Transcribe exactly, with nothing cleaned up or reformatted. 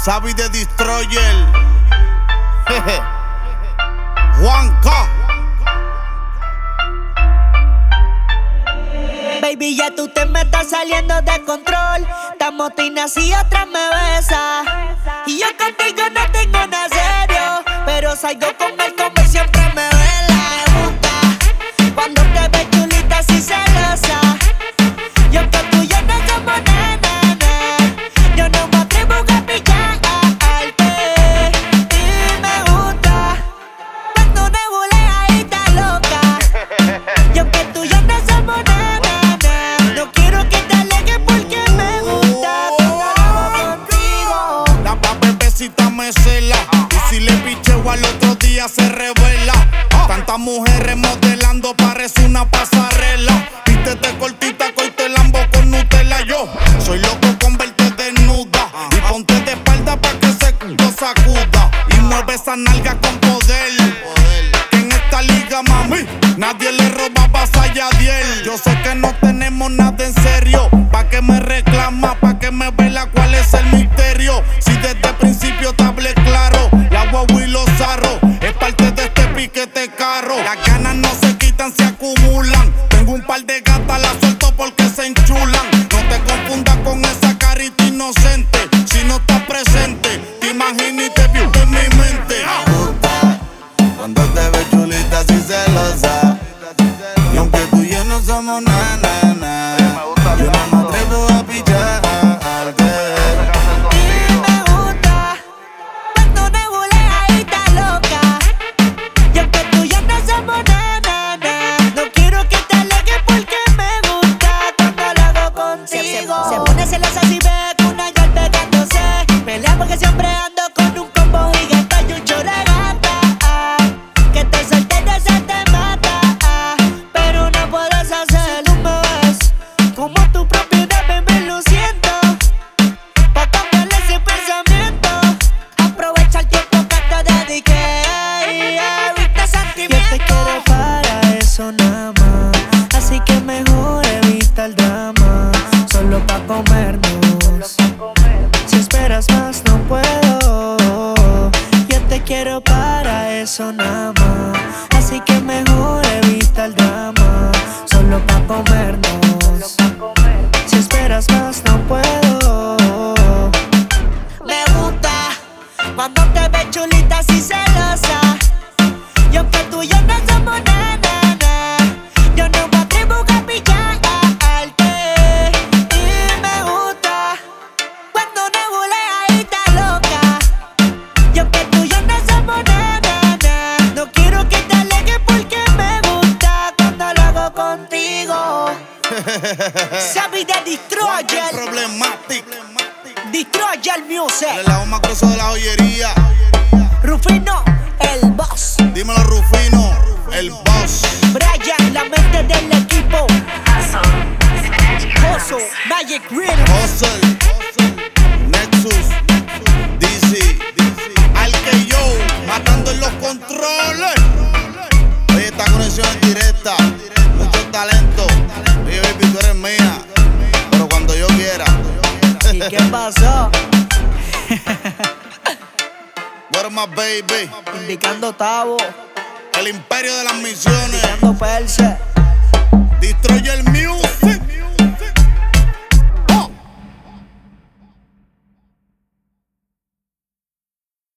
Sabi de Destroyer. Jeje. Juanca. Baby, ya tú te me estás saliendo de control. Estamos tinas y otras me besas. Y yo contigo no tengo nada serio, pero salgo con él como y siempre me vela. Me gusta cuando te ves chulita así celosa. Y aunque tú y yo no somos nada, yo no me atrevo a pillarte. Y me gusta cuando una bulea y está loca. Y aunque tú y yo no somos nada, no quiero que te alejes porque me gusta todo contigo. La bebecita me cela, y si le picheo al otro día se revela. Tantas mujeres modelando, parece una pasarela. Vístete cortita, corte lambo con Nutella. Yo soy loco con verte desnuda, y ponte de espalda pa' que se lo sacuda. Y mueve esa nalga con poder, que en esta liga, mami, nadie le roba vasalla a Diel. Yo sé que no tenemos nada en serio, pa' que me reclama, pa' que me vela cuál es el misterio. Si desde el principio te hablé claro, la guagua y los zarros es parte de este piquete carro. Las ganas no se quitan, se acumulan. Tengo un par de gatas, las suelto porque se enchulan. No te confundas con esa carita inocente, si no estás presente, te imaginas y te vio en mi mente. Cuando te ves chulita así celosa, y aunque tú y yo no somos nada, na, na, yo no me atrevo a picharte. Y me gusta cuando una bulea y está loca. Y aunque tú y yo no somos nada, no quiero que te alejes porque me gusta cuando lo hago contigo. Se, se, se pone celosa si ve que una girl pegándose. Pelea porque siempre ando con un combo gigante y un chore gata. Que te soltera se te mata, pero no puedes hacer. Tú me ves como tu propiedad, bebé, lo siento. Pa' cambiarle ese pensamiento, aprovecha el tiempo que te dediqué y evita sentimientos. Yo te quiero para eso nada más, así que mejor evita el drama. Solo pa' comernos, si esperas más no puedo. Yo te quiero para eso nada más, así que mejor evita el drama. Solo pa' comernos, si esperas más no puedo. Me gusta cuando te ves chulita así celosa. Y aunque tú y yo no somos nada, yo no me atrevo a pillarte. Y me gusta cuando una bulea y está loca. Y aunque tú y yo no somos nada, no quiero que te alejes porque me gusta cuando lo hago contigo. Sabi de Destroyer, Problematic. Destroyer Music. El lado más grosso de la joyería. Rufino, el boss. Dímelo, Rufino, el boss. Brian, la mente del equipo. Hustle, Magic Rhythm. Hustle, Nexus, D C, Al que yo, matando en los controles. Oye, esta conexión es directa, mucho talento. Oye, baby, tú eres mía, pero cuando yo quiera. ¿Y qué pasó? What my baby, Indicando Tavo, el imperio de las misiones. indicando Perse. Destroyer Music.